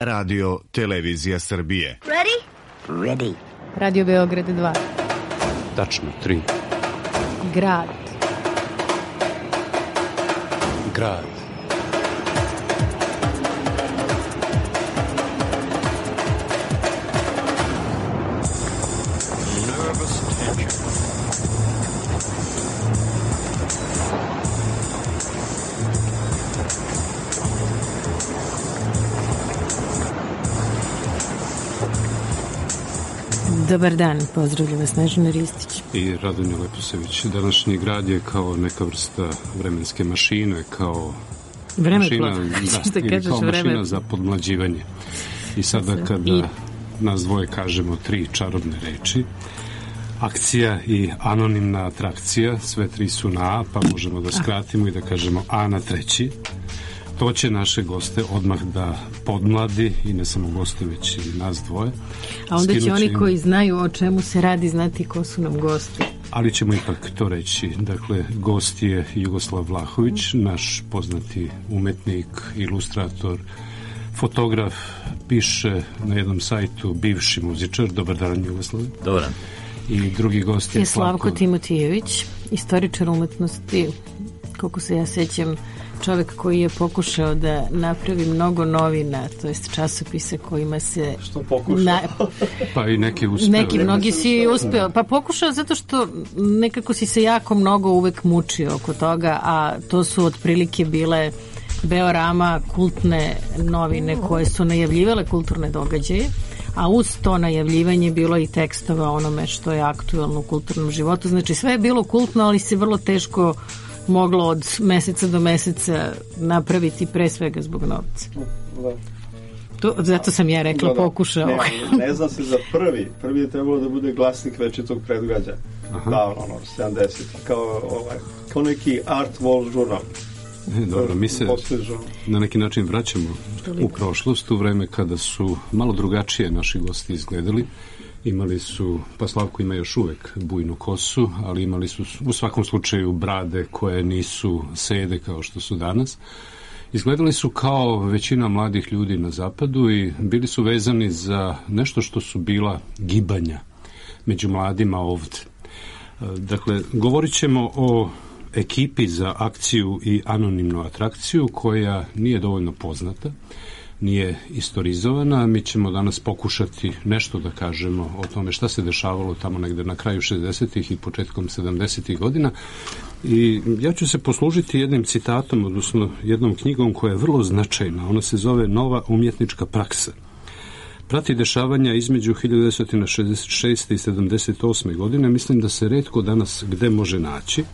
Radio Televizija Srbije. Ready? Ready. Radio Beograd 2. Tačno 3. Grad. Grad. Nervous tension. Dobar dan, pozdravljam vas Snežana Ristić I Radonja Leposević. Današnji grad je kao neka vrsta vremenske mašine, kao mašina za podmlađivanje. I sada kada nas dvoje kažemo 3 čarobne reči, akcija i anonimna atrakcija, sve 3 su na A, pa možemo da skratimo i da kažemo A na 3. To će naše goste odmah da podmladi, i ne samo goste, već i nas dvoje. A onda će oni koji znaju o čemu se radi znati ko su nam gosti. Ali ćemo ipak to reći. Dakle, gost je Jugoslav Vlahović, naš poznati umetnik, ilustrator, fotograf, piše na jednom sajtu, bivši muzičar. Dobar dan, Jugoslav. Dobar dan. I drugi gost je Slavko Timotijević, istoričar umetnosti, koliko se ja sećam, čovjek koji je pokušao da napravi mnogo novina, to jest časopise kojima se... Što pokušao? Pa i neki uspeo. Mnogi si uspeo. Pa pokušao zato što nekako si se jako mnogo uvek mučio oko toga, a to su otprilike bile Beorama, kultne novine koje su najavljivale kulturne događaje, a uz to najavljivanje bilo i tekstova onome što je aktuelno u kulturnom životu. Znači sve je bilo kultno, ali se vrlo teško moglo od meseca do meseca napraviti, pre svega zbog novca. Zato sam ja rekla pokušao. Ne zna se za prvi. Prvi je trebalo da bude glasnik večitog predgađa. Davno, 70. Kao neki art wall žurnal. Dobro, mi se na neki način vraćamo u prošlost, u vreme kada su malo drugačije naši gosti izgledali. Imali su, pa Slavko ima još uvek bujnu kosu, ali imali su u svakom slučaju brade koje nisu sede kao što su danas. Izgledali su kao većina mladih ljudi na zapadu i bili su vezani za nešto što su bila gibanja među mladima ovde. Dakle, govorit ćemo o ekipi za akciju i anonimnu atrakciju koja nije dovoljno poznata, nije istorizovana. Mi ćemo danas pokušati nešto da kažemo o tome šta se dešavalo tamo negde na kraju 60-ih i početkom 70-ih godina. I ja ću se poslužiti jednim citatom, odnosno jednom knjigom koja je vrlo značajna. Ona se zove Nova umjetnička praksa. Prati dešavanja između 1966. i 78. godine. Mislim da se retko danas gde može naći.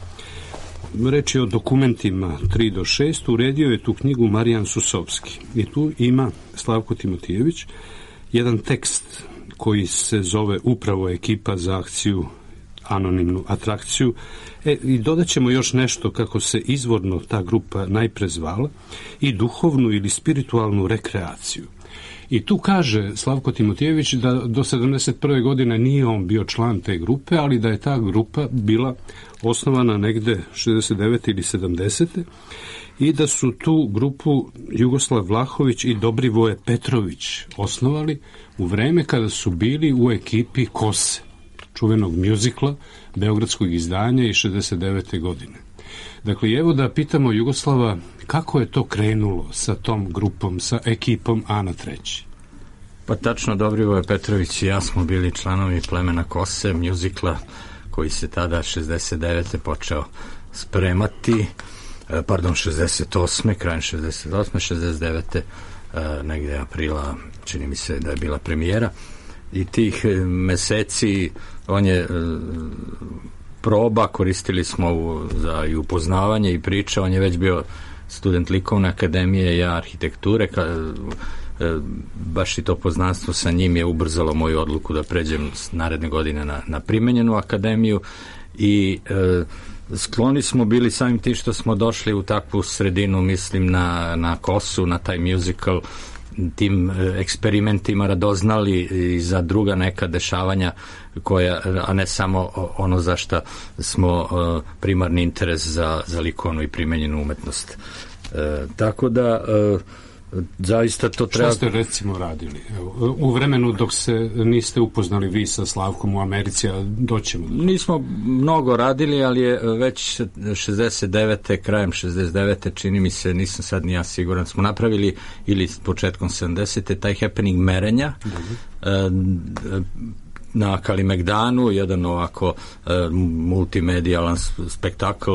Reč je o dokumentima 3 do 6, uredio je tu knjigu Marijan Susovski. I tu ima Slavko Timotijević jedan tekst koji se zove upravo Ekipa za akciju, anonimnu atrakciju. I dodat ćemo još nešto kako se izvorno ta grupa najpre zvala, i duhovnu ili spiritualnu rekreaciju. I tu kaže Slavko Timotijević da do 71. godine nije on bio član te grupe, ali da je ta grupa bila osnovana negde 69. ili 70. i da su tu grupu Jugoslav Vlahović i Dobrivoje Petrović osnovali u vreme kada su bili u ekipi Kose, čuvenog mjuzikla, beogradskog izdanja iz 69. godine. Dakle, evo da pitamo Jugoslava kako je to krenulo sa tom grupom, sa ekipom A na 3. Pa tačno, Dobrivoje Petrović i ja smo bili članovi plemena Kose, mjuzikla koji se tada 69. počeo spremati, 68. krajem 68. 69. negde aprila, čini mi se da je bila premijera, i tih meseci on je proba, koristili smo za i upoznavanje i priče. On je već bio student likovne akademije, ja arhitekture, baš i to poznanstvo sa njim je ubrzalo moju odluku da pređem naredne godine na primenjenu akademiju i skloni smo bili samim tim što smo došli u takvu sredinu, mislim na Kosu, na taj musical, tim eksperimentima radoznali i za druga neka dešavanja koja, a ne samo ono za šta smo primarni interes za likovnu i primenjenu umetnost. Tako da zaista to treba... Šta ste recimo radili? Evo, u vremenu dok se niste upoznali vi sa Slavkom u Americi, a doćemo... Nismo mnogo radili, ali je već 69. krajem 69. čini mi se, nisam sad ni ja siguran, smo napravili, ili početkom 70. taj happening merenja na Kalimegdanu, jedan ovako multimedijalan spektakl,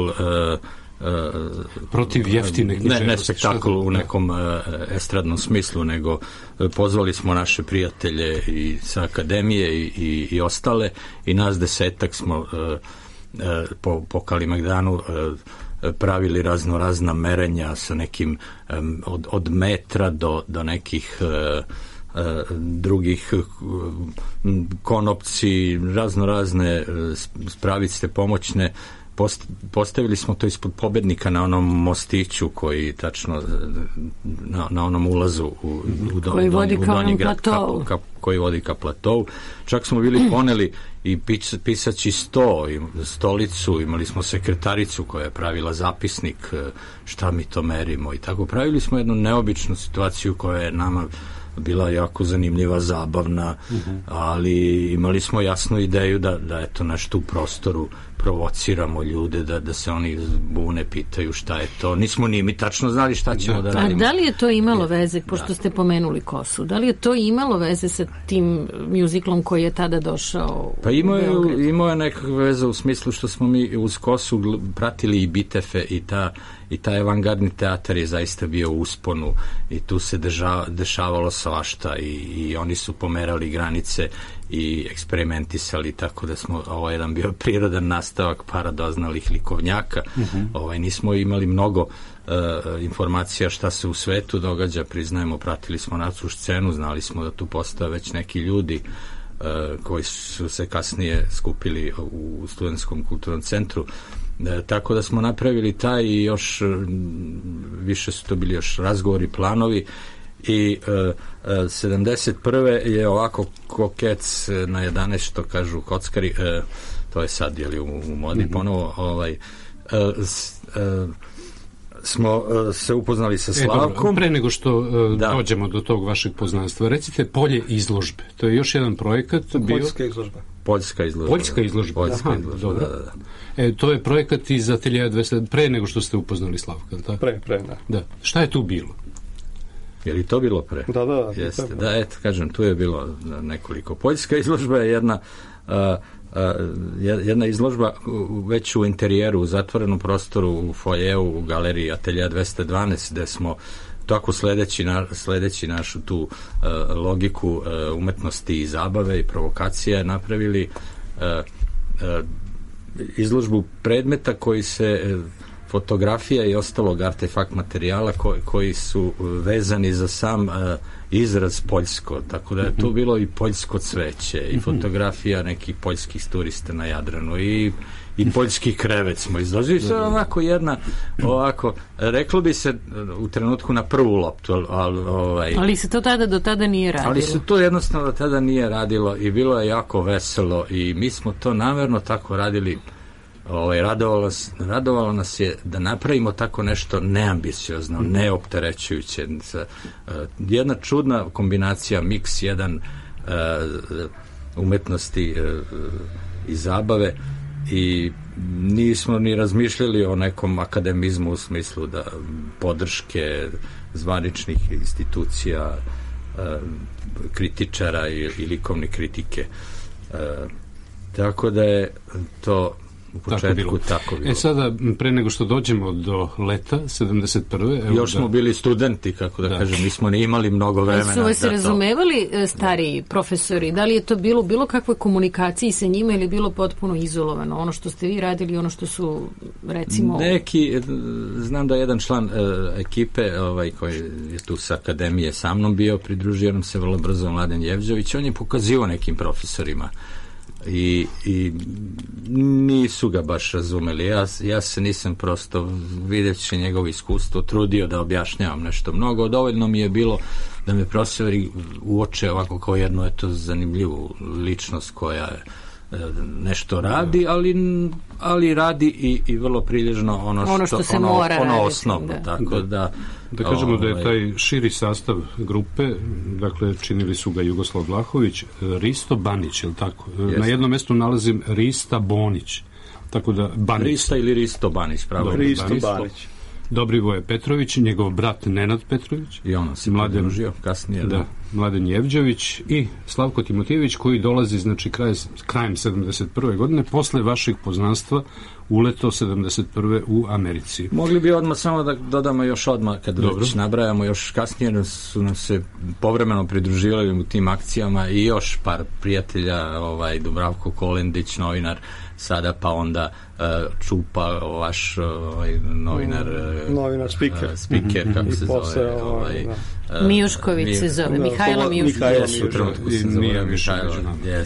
protiv jeftine književnosti. Ne spektakl u nekom estradnom smislu, nego pozvali smo naše prijatelje i sa akademije i ostale, i nas 10 smo po Kalimegdanu pravili razna merenja sa nekim od metra do nekih drugih konopci, razne spravice pomoćne. Postavili smo to ispod Pobednika na onom mostiću koji tačno na onom ulazu koji vodi ka onom platovu, koji vodi ka platovu. Čak smo bili poneli i pisaći stolicu, imali smo sekretaricu koja je pravila zapisnik šta mi to merimo i tako. Pravili smo jednu neobičnu situaciju koja je nama bila jako zanimljiva, zabavna, ali imali smo jasnu ideju da eto nešto u prostoru provociramo ljude, da se oni bune, pitaju šta je to. Nismo ni mi tačno znali šta ćemo da radimo. A da li je to imalo veze, pošto ste pomenuli Kosu, da li je to imalo veze sa tim muziklom koji je tada došao pa imao je nekakve veze u smislu što smo mi uz Kosu pratili i Bitefe i taj avangardni teatar je zaista bio u usponu i tu se dešavalo svašta i oni su pomerali granice i eksperimentisali, tako da smo ovo jedan bio prirodan nastavak paradoznalih likovnjaka. Nismo imali mnogo informacija šta se u svetu događa, priznajemo, pratili smo našu scenu, znali smo da tu postoje već neki ljudi koji su se kasnije skupili u Studentskom kulturnom centru. Tako da smo napravili taj i još više su to bili još razgovori, planovi i 71. je ovako kokec na 11, što kažu kockari, to je sad u modi ponovo, smo se upoznali sa Slavkom. Dobro, pre nego što dođemo do tog vašeg poznanstva, recite Polje izložbe. To je još jedan projekat. Poljska izložba. To je projekat iz Ateljeja 200, pre nego što ste upoznali Slavka, tako? Pre, da. Šta je tu bilo? Je li to bilo pre? Da. Jeste, da, eto, kažem, tu je bilo nekoliko. Poljska izložba je jedna izložba već u interijeru, u zatvorenom prostoru, u foajeu, u galeriji Ateljeja 212, gde smo tako sledeći našu tu logiku umetnosti i zabave i provokacije napravili izložbu predmeta koji se fotografija i ostalog artefakt materijala koji su vezani za sam izraz poljsko, tako da je tu bilo i poljsko cveće i fotografija nekih poljskih turista na Jadranu i poljski krevet smo izložili. To je ovako reklo bi se u trenutku na prvu loptu, ali se to do tada nije radilo. Ali se to jednostavno do tada nije radilo i bilo je jako veselo i mi smo to namerno tako radili. Radovalo nas je da napravimo tako nešto neambiciozno, neopterećujuće. Jedna čudna kombinacija, miks jedan umetnosti i zabave i nismo ni razmišljali o nekom akademizmu u smislu da podrške zvaničnih institucija, kritičara i likovne kritike. Tako da je to u početku tako bilo. Sada, pre nego što dođemo do leta 71. Još smo bili studenti, kako da kažem, nismo ni imali mnogo vremena. Su vas razumevali stariji profesori? Da li je to bilo kakvoj komunikaciji sa njima ili bilo potpuno izolovano? Ono što ste vi radili, ono što su, recimo... Znam da je jedan član ekipe koji je tu sa akademije sa mnom bio, pridružio nam se vrlo brzo Mladen Jevđović, on je pokazivao nekim profesorima i nisu ga baš razumeli. Ja se nisam prosto, videći njegovo iskustvo, trudio da objašnjavam nešto mnogo. Dovoljno mi je bilo da me profesori uoče ovako kao jednu zanimljivu ličnost koja nešto radi, ali radi i vrlo prilježno ono što se mora raditi, osnovno. Tako da kažemo da je taj širi sastav grupe, dakle činili su ga Jugoslav Vlahović, Risto Banić, je li tako? Jeste. Na jednom mjestu nalazim Rista Bonić. Tako da Banić. Rista ili Risto Banić, pravo. Risto Banić. Dobrivoje Petrović, njegov brat Nenad Petrović. I ono se pridružio kasnije. Da, Mladen Jevđević i Slavko Timotijević, koji dolazi, znači, krajem 71. godine, posle vašeg poznanstva uleto 71. u Americi. Mogli bi odmah samo da dodamo još odmah, kad već nabrajamo, još kasnije su nam se povremeno pridruživali u tim akcijama i još par prijatelja, Dubravko Kolendić, novinar, sada pa onda Čupa, vaš novinar speaker, kako se zove, Mijušković se zove, Mihajlo Mijušković. U trenutku se zove Mihajlo.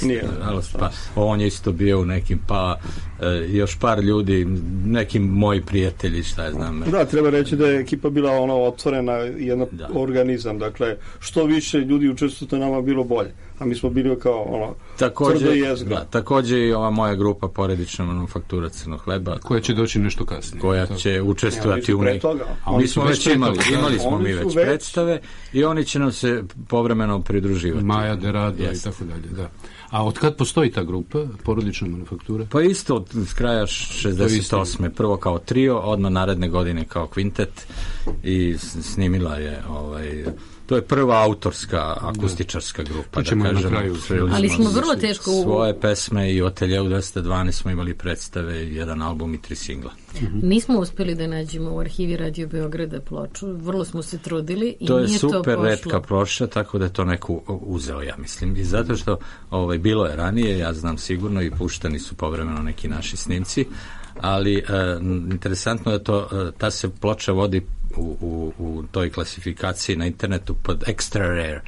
Pa on je isto bio u nekim, pa još par ljudi, neki moji prijatelji, šta je znam. Da, treba reći da je ekipa bila otvorena, jedan organizam, dakle, što više ljudi učestvujete, nama bilo bolje. A mi smo bili kao tvrdo jezgra. Također i ova moja grupa Porodična manufaktura crnog hleba. Koja će doći nešto kasnije. Koja će učestvovati u nekim. Mi smo već imali smo mi već predstave i oni će nam se povremeno pridruživati. Maja Derado i tako dalje, da. A od kad postoji ta grupa, Porodična manufaktura? Pa isto od kraja 68. Prvo kao trio, odmah naredne godine kao kvintet i snimila je to je prva autorska akustičarska grupa, da kažem. Ali smo vrlo teško svoje pesme i u Ateljeu 212 smo imali predstave, jedan album i 3 singla. Nismo uspeli da nađemo u arhivi Radio Beograda ploču, vrlo smo se trudili i to nije je super to pošlo. retka ploča, tako da je to neko uzeo, ja mislim. I zato što bilo je ranije, ja znam sigurno, i puštani su povremeno neki naši snimci, ali interesantno je ta se ploča vodi u toj klasifikaciji na internetu pod extra rare.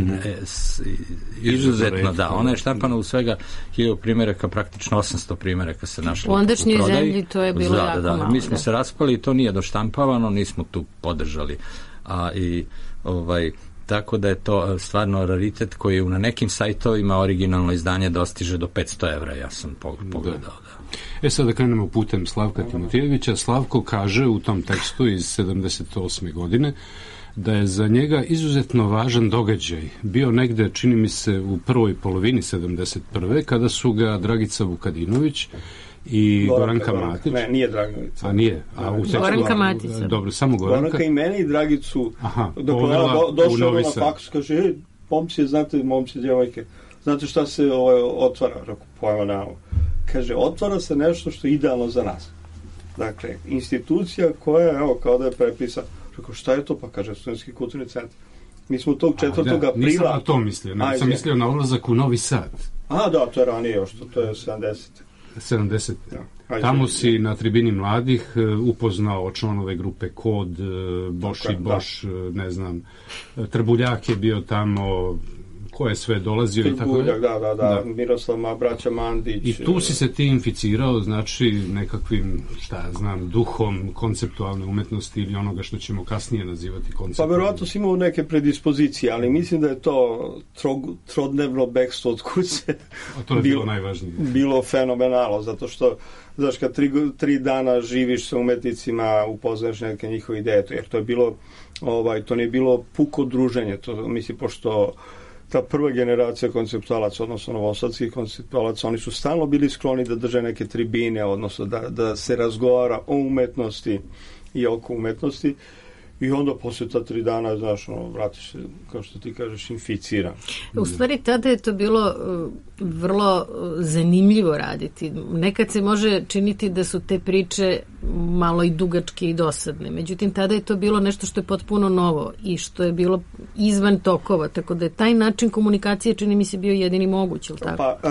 Izuzetno, da. Ona je štampana u svega 1000 primjeraka, praktično 800 primjeraka se našlo u ondašnjoj zemlji, to je bilo jako malo. Mi smo se raspali i to nije doštampavano, nismo tu podržali. Tako da je to stvarno raritet koji na nekim sajtovima originalno izdanje dostiže do 500 €, ja sam pogledao. Sad da krenemo putem Slavka Timotijevića. Slavko kaže u tom tekstu iz 78. godine da je za njega izuzetno važan događaj bio negde, čini mi se, u prvoj polovini 71. kada su ga Dragica Vukadinović i Goranka Matić. Ne, nije Dragica. A nije? Goranka Matić. Dobro, samo Goranka. Goranka i mene i Dragicu. Došao na faks, kaže, momci, djevojke, znate šta se otvara? Pojma nemamo. Kaže, otvara se nešto što je idealno za nas. Dakle, institucija koja, kao da je prepisana. Rekao, šta je to? Pa kaže, Studentski kulturni centar. Mi smo tog 4. aprila... Nisam na to mislio, sam mislio na odlazak u Novi Sad. Da, to je ranije, to je 70. Tamo si na tribini mladih upoznao članove grupe Kod, Boš i Boš, ne znam, Trbuljak je bio tamo, ko je sve dolazio i tako je. Da, Miroslav, braća Mandić. I tu si se ti inficirao, znači, nekakvim, duhom konceptualne umetnosti ili onoga što ćemo kasnije nazivati konceptualne. Pa verovatno si imao neke predispozicije, ali mislim da je to trodnevno bekstvo od kuće. A to je bilo najvažnije. Bilo fenomenalno, zato što, znaš, kad 3 dana živiš sa umetnicima, upoznaš neke njihove ideje, jer to je bilo, to nije bilo puko druženje, to mislim, pošto ta prva generacija konceptualaca, odnosno novosadskih konceptualaca, oni su stalno bili skloni da drže neke tribine, odnosno da se razgovara o umetnosti i oko umetnosti. I onda posle ta 3 dana, znaš, vratiš se, kao što ti kažeš, inficiran. U stvari, tada je to bilo vrlo zanimljivo raditi. Nekad se može činiti da su te priče malo i dugačke i dosadne. Međutim, tada je to bilo nešto što je potpuno novo i što je bilo izvan tokova. Tako da je taj način komunikacije, čini mi se, bio jedini moguć, ili tako? Pa,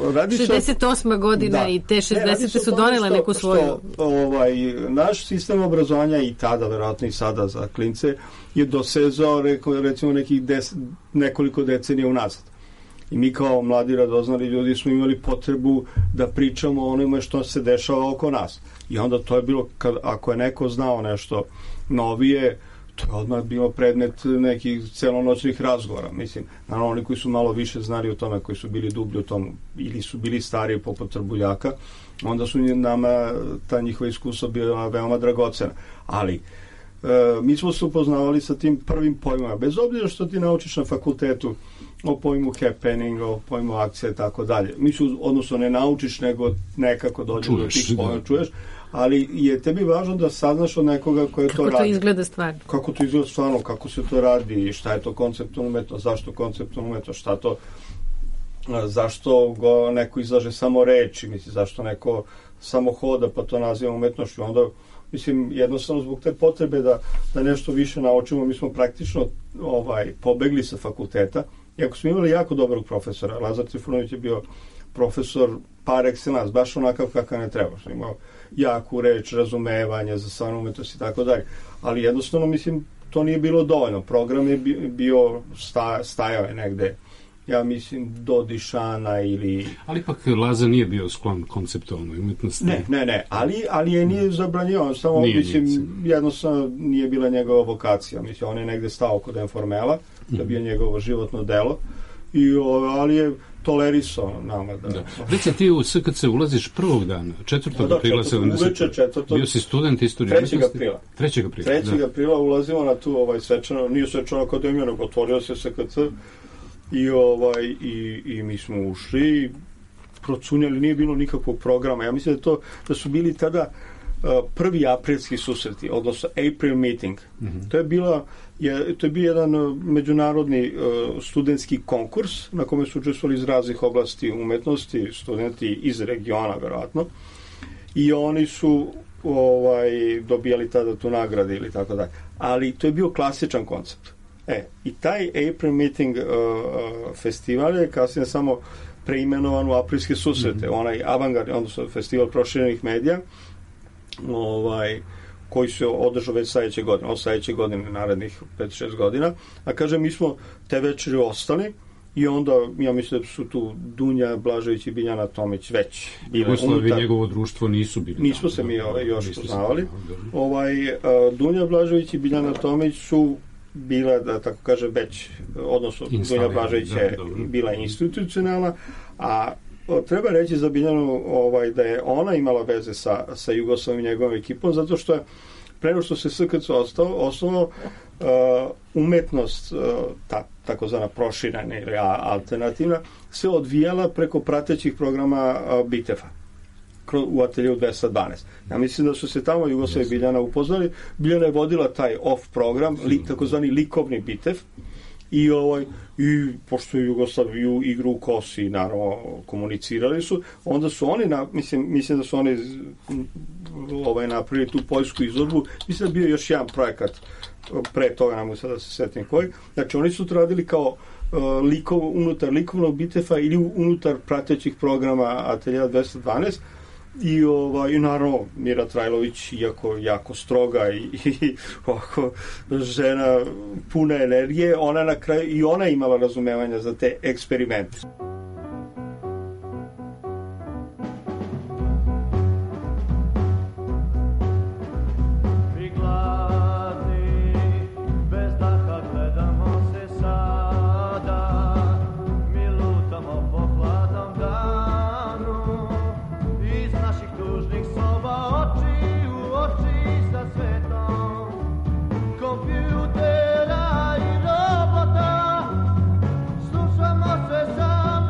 68. godina i te 60. su donele neku svoju... Naš sistem obrazovanja i tada, verovatno i sada za klince, je dosezao, recimo, nekoliko decenija unazad. I mi kao mladi radoznali ljudi smo imali potrebu da pričamo o onome što se dešava oko nas. I onda to je bilo, ako je neko znao nešto novije, to je odmah bilo predmet nekih celonoćnih razgovora. Mislim, naravno, oni koji su malo više znali o tome, koji su bili dublji u tom, ili su bili stariji poput Trbuljaka, onda su nama ta njihova iskustva bila veoma dragocena. Ali, mi smo se upoznavali sa tim prvim pojmama, bez obzira što ti naučiš na fakultetu o pojmu happening, o pojmu akcija i tako dalje. Odnosno ne naučiš, nego nekako dođeš do tih pojma, čuješ, ali je tebi važno da saznaš od nekoga koje to radi. Kako to izgleda stvarno. Kako to izgleda stvarno, kako se to radi, šta je to konceptualna umetnost, zašto konceptualna umetnost, šta to, zašto go neko izlaže samo reči, mislim, zašto neko samo hoda pa to naziva umetnošću. Onda, mislim, jednostavno zbog te potrebe da nešto više naučimo, mi smo praktično pobegli sa fakulteta. Iako smo imali jako dobrog profesora, Lazar Trifunović je bio profesor par excellence, baš onakav kakav ne treba. Imao jaku reč, razumevanje za stvarnu umetnost i tako dalje. Ali jednostavno, mislim, to nije bilo dovoljno. Program je bio, stajao je negde, ja mislim, do Dišana ili... Ali ipak Laza nije bio sklon konceptualnoj umetnosti. Ne, ali je nije zabranjivao, samo, mislim, jednostavno nije bila njegova vokacija. Mislim, on je negde stao kod Informela, da bi je njegovo životno delo, ali je tolerisao nama da... Reci, ti u SKC ulaziš prvog dana, 4. aprila 70. Bio si student istorije umetnosti? 3. aprila. 3. aprila ulazimo na tu svečanu, nije svečanu akademiju, nego otvorio se SKC i mi smo ušli, procunjali, nije bilo nikakvog programa. Ja mislim da su bili tada prvi aprilski susreti, odnosno April meeting. To je bio jedan međunarodni studentski konkurs na kome su učestvovali iz raznih oblasti umetnosti, studenti iz regiona, verovatno, i oni su dobijali tada tu nagradu ili tako dalje. Ali to je bio klasičan koncept. I taj April meeting festival je kasnije samo preimenovan u aprilske susrete. Onaj avangard, odnosno festival proširenih medija, koji se održao već sledeće godine, narednih 5-6 godina. A kažem, mi smo te večeri ostali i onda, ja mislim da su tu Dunja Blažević i Biljana Tomić već bile unutar. Njegovo društvo nisu bili. Nismo se mi još poznavali. Dunja Blažević i Biljana Tomić su bila, da tako kažem, već, odnosno Dunja Blažević je bila institucionalna, a treba reći za Biljanu da je ona imala veze sa Jugoslavijom i njegovom ekipom, zato što je pre nego što se SKC osnovao, umetnost, takozvana proširena ili alternativna, se odvijala preko pratećih programa BITEF-a u ateljevu 212. Ja mislim da su se tamo Jugoslavija i Biljana upoznali. Biljana je vodila taj off program, takozvani likovni BITEF, i pošto je Jugoslaviju igru u kosi, naravno, komunicirali su, onda su oni, mislim da su oni napravili tu poljsku izložbu. Mislim da je bio još jedan projekat pre toga, ne mogu sada da se setim koji. Znači, oni su to radili kao unutar likovnog BITEF-a ili unutar pratećih programa Ateljeva 212, i naravno Mira Trajlović, iako jako stroga i ovako žena puna energije, ona na kraju i ona imala razumevanja za te eksperimente. Kompjutera i robota, slušamo sve samo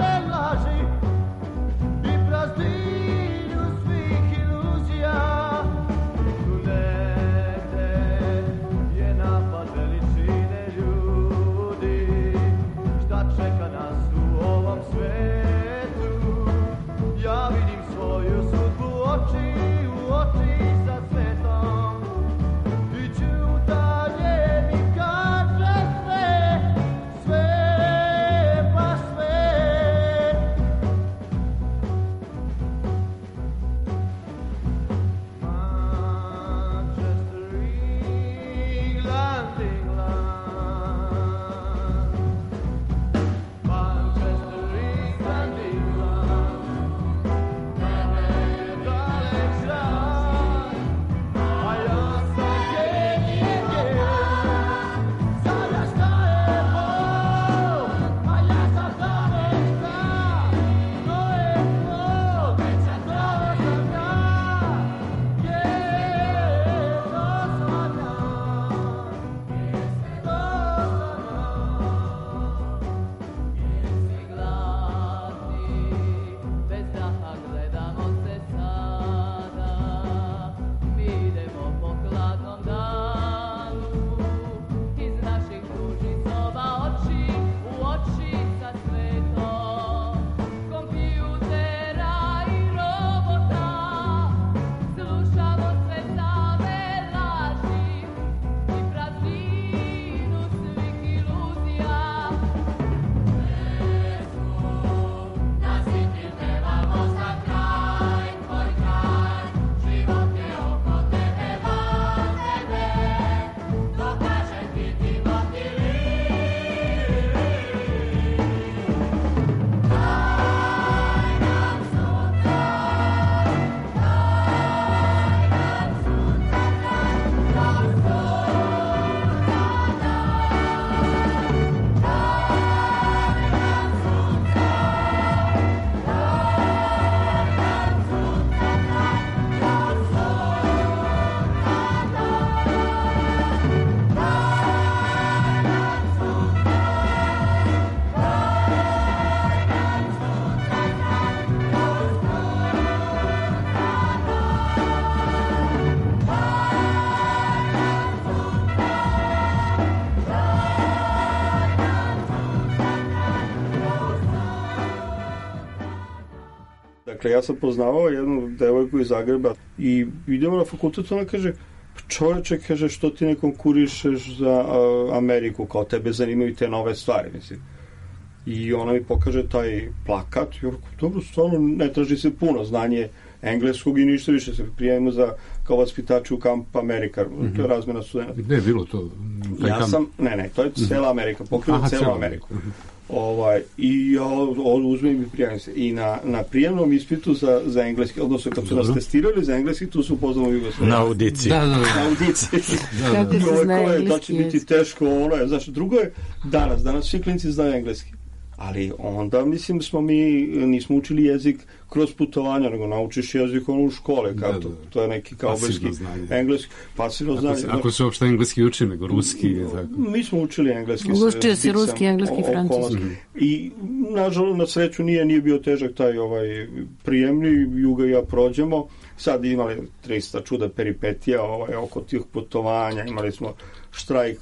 Dakle, ja sam poznavao jednu devojku iz Zagreba i idemo na fakultet, ona kaže, čoveče, kaže, što ti ne konkurišeš za Ameriku, kao tebe zanimaju te nove stvari, mislim. I ona mi pokaže taj plakat, i dobro, stvarno ne traži se puno znanje engleskog i ništa više, se prijavimo za kao vaspitači u Kamp Amerika, to je razmena studenta. Gde je bilo to? Ne, to je cela Amerika, pokriva celu Ameriku. I ja uzmem i prijavim se. I na prijemnom ispitu za engleski, odnosno kad su nas testirali za engleski, tu su upoznamo Jugoslaviju. Na audiciji. Na audiciji. Kako se zna engleski? To će biti teško, znaš, drugo je danas svi klinci znaju engleski. Ali onda, mislim, nismo učili jezik kroz putovanja, nego naučiš jezik u škole, to je neki kao engleski, pasivno znanje. Ako se uopšte engleski uči, nego ruski. Mi smo učili engleski. Učio si ruski, engleski, francuski. I, nažalost, na sreću nije bio težak taj prijemni, Juga i ja prođemo. Sad imali 300 čuda peripetija oko tih putovanja, imali smo štrajk,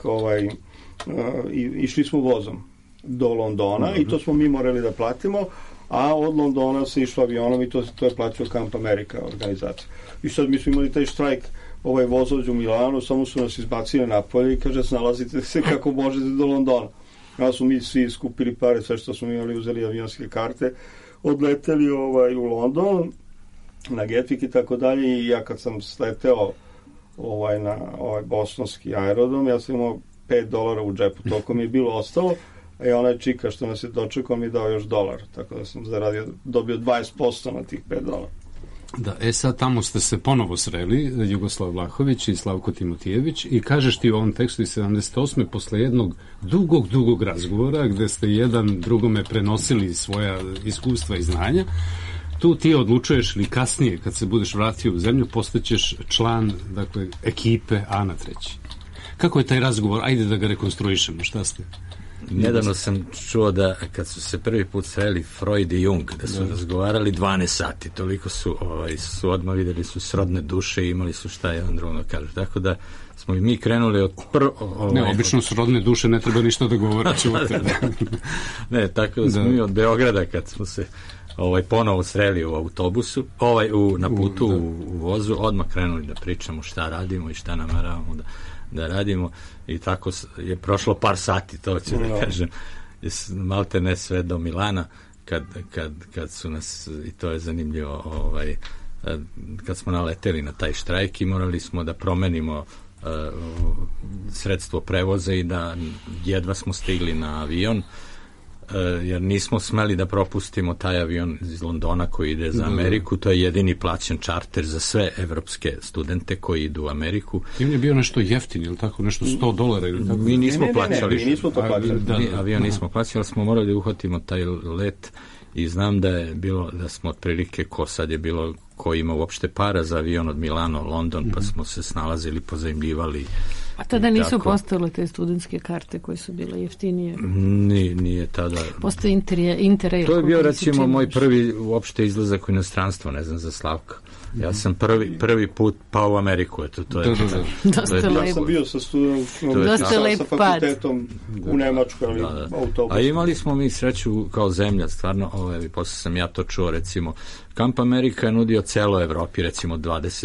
išli smo vozom do Londona i to smo mi morali da platimo, a od Londona se išlo avionom i to je plaćao Kamp Amerika organizacija. I sad mi smo imali taj štrajk, vozođ u Milanu, samo su nas izbacili napolje i kaže, snalazite se kako možete do Londona. Ja smo mi svi skupili pare, sve što smo imali, uzeli avionske karte, odleteli u London, na Gatwick i tako dalje, i ja kad sam sleteo na bostonski aerodrom, ja sam imao $5 u džepu, toliko mi je bilo ostalo. Onaj čika što nas je dočekao mi dao još $1, tako da sam dobio 20% na tih $5. Da, sad tamo ste se ponovo sreli, Jugoslav Vlahović i Slavko Timotijević, i kažeš ti u ovom tekstu iz 78. posle jednog dugog razgovora, gde ste jedan drugome prenosili svoja iskustva i znanja, tu ti odlučuješ ili kasnije, kad se budeš vratio u zemlju, postaćeš član, dakle, ekipe Ana Treći. Kako je taj razgovor? Ajde da ga rekonstruišemo, šta ste? Nedavno sam čuo da kad su se prvi put sreli Freud i Jung, da su razgovarali 12 sati, toliko su odmah videli su srodne duše i imali su šta jedan drugom da kažu. Tako da smo i mi krenuli od obično srodne duše ne treba ništa da govore. Ne, tako da smo mi od Beograda kad smo se ponovo sreli u autobusu, na putu u vozu, odmah krenuli da pričamo šta radimo i šta nameravamo da radimo, i tako je prošlo par sati, to ću da kažem, malte ne sve do Milana, kad su nas, i to je zanimljivo, kad smo naleteli na taj štrajk i morali smo da promenimo sredstvo prevoza i da jedva smo stigli na avion, jer nismo smeli da propustimo taj avion iz Londona koji ide za Ameriku. To je jedini plaćen čarter za sve evropske studente koji idu u Ameriku. I on je bio nešto jeftin, ili tako, nešto $100 ili tako? Mi nismo plaćali. Mi nismo to plaćali. Avion nismo plaćali, ali smo morali da uhvatimo taj let, i znam da je bilo, da smo otprilike, ko ima uopšte para za avion od Milano, London, pa smo se snalazili, pozajmljivali. A tada nisu postale te studentske karte koje su bile jeftinije? Nije tada. Postoje Interrail. To je bio, recimo, moj prvi uopšte izlazak u inostranstvo, ne znam za Slavka. Ja sam prvi put pao u Ameriku, to je... Dosta lepo. Ja sam bio sa fakultetom u Nemačku, ali autobus. A imali smo mi sreću kao zemlja, stvarno, posle sam ja to čuo, recimo, Kamp Amerika je nudio celo Evropi, recimo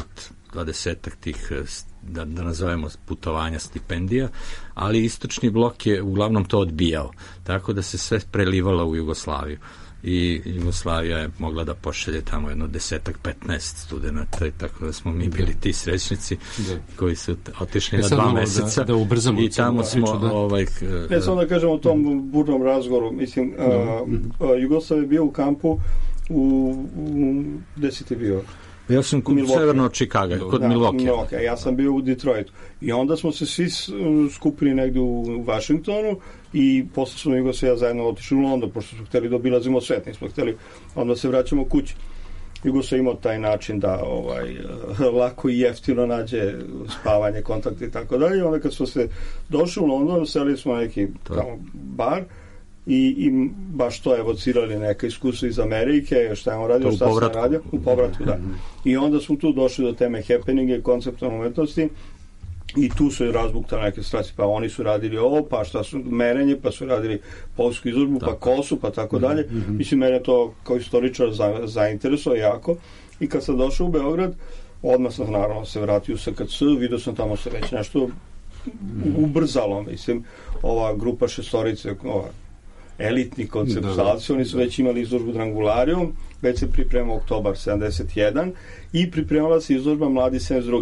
20 tih, da nazovemo, putovanja, stipendija, ali istočni blok je uglavnom to odbijao, tako da se sve prelivalo u Jugoslaviju. I Jugoslavija je mogla da pošalje tamo jedno 10-15 studenta, i tako da smo mi bili ti srećnici koji su otišli na 2 meseca i tamo smo ne samo da kažemo o tom burnom razgovoru, mislim, Jugoslav je bio u kampu gde si ti bio? Ja sam severno od Čikaga, kod Milwaukee. Ja sam bio u Detroitu. I onda smo se svi skupili negde u Vašingtonu i posle smo Jugoslavija zajedno otišli u London, pošto smo hteli da obilazimo svet, nismo hteli onda se vraćamo kući. Jugoslavija imao taj način da lako i jeftino nađe spavanje, kontakt i tako dalje. Onda kad smo se došli u London, seli smo neki tamo bar, i baš to evocirali neka iskustva iz Amerike, šta je on radio, šta sam radio, u povratku, da. I onda smo tu došli do teme happeninga i konceptualne umetnosti, I tu su razbuktane neke straci, pa oni su radili ovo, pa šta su merenje, pa su radili polsku izložbu, pa kosu, pa tako dalje. Mislim, mene to kao istoričar zainteresuje jako. I kad sam došao u Beograd, odmah sam naravno se vratio u SKC, vidio sam tamo se već nešto ubrzalo, mislim, ova grupa šestorice, elitni konceptualci, oni su već imali izložbu Drangularijum, već se pripremao Oktobar 71 i pripremala se izložba Mladi 72.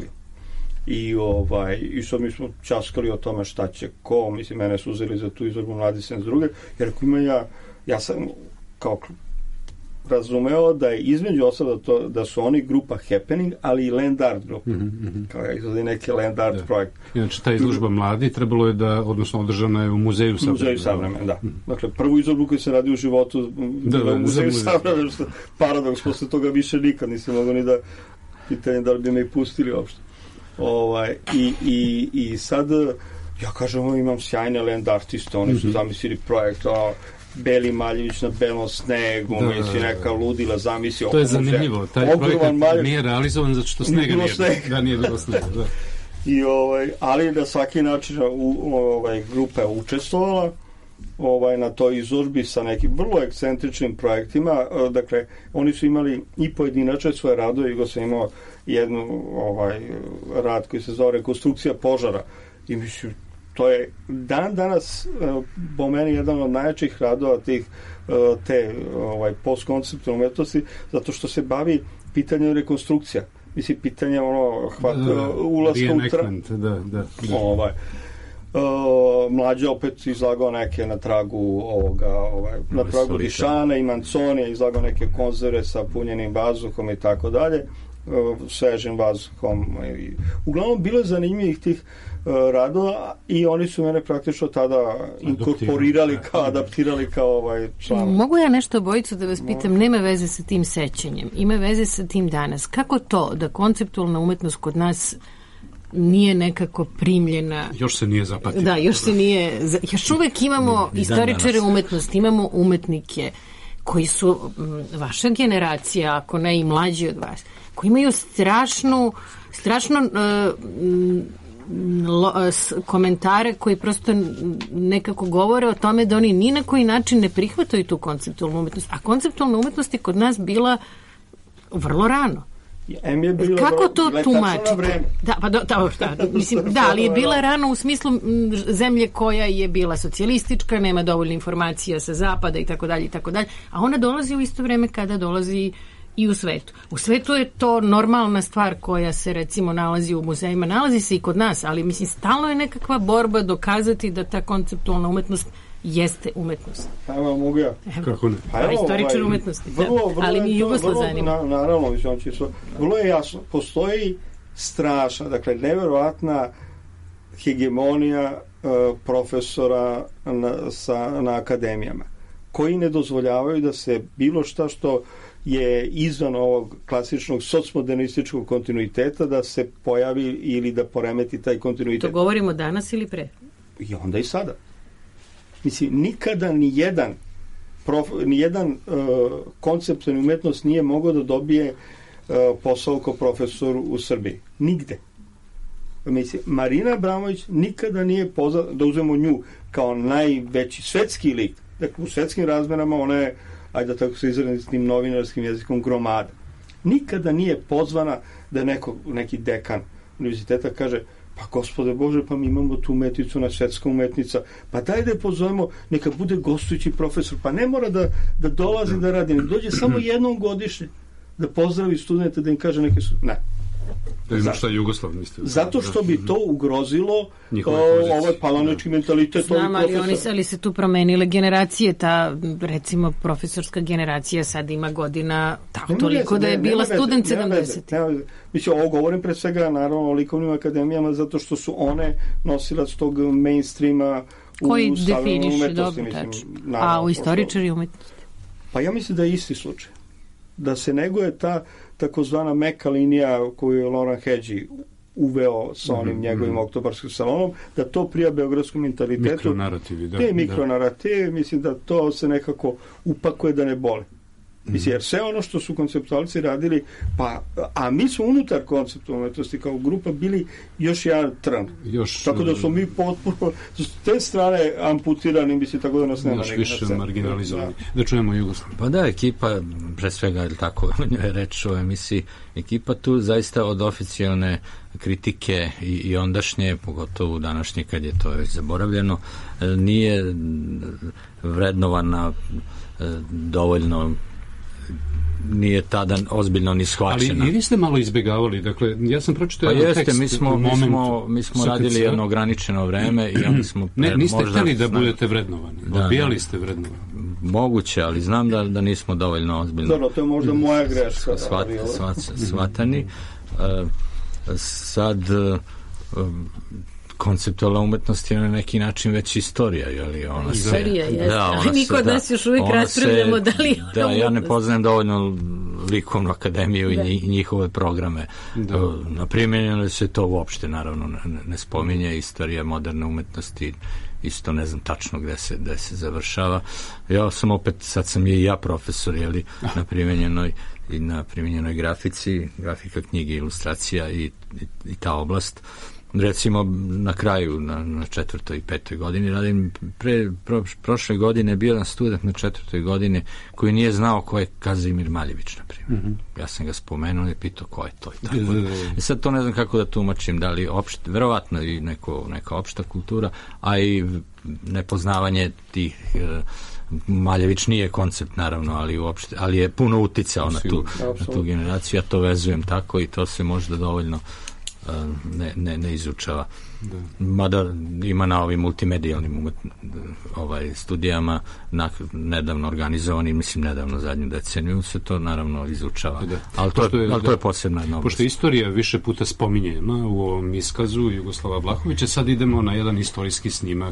I sad mi smo časkali o tome šta će ko, mislim, mene su uzeli za tu izložbu Mladi 72, jer ako ima ja sam kao razumeo da je između osada to da su oni grupa Happening, ali i Land Art grupa. Kao ja izvodi neki Land Art projekt. Inače, ta izložba Mladi trebalo je da, odnosno održana je u Muzeju Savremena. Muzeju Savremena, da. Dakle, prvu izložbu koju se radi u životu u Muzeju Savremena, što paradoks, posle toga više nikad nisam mogao ni da pitanje da li bi me i pustili uopšte. I sad ja kažem, imam sjajne land artiste, oni su zamislili projekt Beli Maljević na belom snegu, misli neka ludila zamisli. To je zanimljivo, taj projekat nije realizovan zato što snega nije bilo snega. Ali na svaki način grupa je učestvovala na toj izložbi sa nekim vrlo ekscentričnim projektima. Dakle, oni su imali i pojedinačne svoje radove, i sam imao jednu rad koji se zove Rekonstrukcija požara. I mislim, to je danas po meni jedan od najjačih radova te postkonceptualne umetnosti, zato što se bavi pitanjem rekonstrukcija. Mislim, pitanje ulaska u Mlađe opet izlagao neke na tragu na tragu Dišana i Manconija, izlagao neke konzerve sa punjenim vazduhom i tako dalje, svežim vazduhom. Uglavnom, bilo je zanimljivih tih radova i oni su mene praktično tada inkorporirali, adaptirali kao član. Mogu ja nešto, Bojicu, da vas pitam? Nema veze sa tim sećanjem, ima veze sa tim danas. Kako to da konceptualna umetnost kod nas nije nekako primljena? Još se nije zapatila. Da, još uvek imamo istoričare umetnosti, imamo umetnike koji su vaša generacija, ako ne i mlađi od vas, koji imaju strašno komentare koji prosto nekako govore o tome da oni ni na koji način ne prihvataju tu konceptualnu umetnost. A konceptualna umetnost je kod nas bila vrlo rano. Kako to tumačite? Ali je bila rano u smislu zemlje koja je bila socijalistička, nema dovoljno informacija sa zapada i tako dalje, a ona dolazi u isto vreme kada dolazi i u svetu. U svetu je to normalna stvar koja se recimo nalazi u muzejima, nalazi se i kod nas, ali mislim stalno je nekakva borba dokazati da ta konceptualna umetnost jeste umetnost. Evo, mogu ja. Kako ne? Istoričar umetnosti. Ali mi Jugosla zanima. Naravno, vrlo je jasno. Postoji strašna, dakle, neverovatna hegemonija profesora na akademijama, koji ne dozvoljavaju da se bilo šta što je izvan ovog klasičnog socmodernističkog kontinuiteta da se pojavi ili da poremeti taj kontinuitet. To govorimo danas ili pre? I onda i sada. Mislim, nikada nijedan konceptualni umetnost nije mogao da dobije posao kao profesor u Srbiji. Nigde. Mislim, Marina Abramović nikada nije poznata, da uzmemo nju kao najveći svetski lik. Dakle, u svetskim razmerama ona je, ajde da tako se izrazim s tim novinarskim jezikom, gromada. Nikada nije pozvana da neki dekan univerziteta kaže: pa gospode Bože, pa mi imamo tu umetnicu, na svetska umetnica, pa daj da je pozovemo, neka bude gostujući profesor, pa ne mora da dolazi da radi, ne dođe samo jednom godišnje da pozdravi studente, da im kaže neke ne. Da ima šta Jugoslav mislite? Zato što bi to ugrozilo ovaj palanički mentalitet. Znam, ali se tu promenile generacije, ta recimo profesorska generacija sad ima godina toliko da je bila student 70. Mislim, ovo govorim pre svega naravno o likovnim akademijama, zato što su one nosilac tog mainstreama koji definiše, dobro, a u istoričari umetnosti? Pa ja mislim da je isti slučaj. Da se neguje ta takozvana meka linija koju je Laurent Hedži uveo sa onim njegovim oktobarskim salonom, da to prija beogradskom mentalitetu. Mikronarativi, da. Te mikronarativi, mislim da to se nekako upakuje da ne boli. Mislim, jer sve ono što su konceptualci radili, a mi smo unutar konceptualne umetnosti kao grupa bili još jedan trn. Tako da smo mi potpuno s te strane amputirani, mislim, tako da nas nema još više marginalizovani. Da čujemo Jugoslav. Pa da, ekipa, pre svega, je tako je reč o emisiji, ekipa tu zaista od oficijalne kritike i ondašnje, pogotovo današnje kad je to već zaboravljeno, nije vrednovana dovoljno, nije tada ozbiljno ni shvaćena. Ali i vi ste malo izbjegavali, dakle, ja sam pročitao jedan tekst mi smo radili jedno ograničeno vreme i onda smo... niste htjeli da budete vrednovani, odbijali ste vrednovani. Moguće, ali znam da nismo dovoljno ozbiljno... Dobro, to je možda moja greška. Shvatani. Sad... konceptualna umetnost je na neki način već istorija, je li ona se... Istorija, jeste, ali mi kod nas još uvijek raspravljamo da li... Da, ja ne poznajem dovoljno likovnu akademiju i njihove programe. Na primjenjeno se to uopšte, naravno, ne spominje istorija moderne umetnosti, isto ne znam tačno gde se završava. Ja sam opet, sad sam i ja profesor, je li, na primjenjenoj grafici, grafika knjige, ilustracija i ta oblast. Recimo na kraju, na 4. i 5. godini radim. Prošle godine bio jedan student na 4. godini koji nije znao ko je Kazimir Maljević, na primjer. Ja sam ga spomenuo i pitao ko je to i tako. I sad to ne znam kako da tumačim, da li verovatno i neka opšta kultura, a i nepoznavanje tih Maljević nije koncept, naravno, ali je puno uticao na tu generaciju. Ja to vezujem tako i to se možda dovoljno ne izučava. Mada ima na ovim multimedijalnim studijama nedavno organizovani, mislim nedavno zadnju deceniju se to naravno izučava. Ali to je posebna jedna oblast. Pošto istorija više puta spominjena u ovom iskazu Jugoslava Vlahovića, sad idemo na jedan istorijski snimak.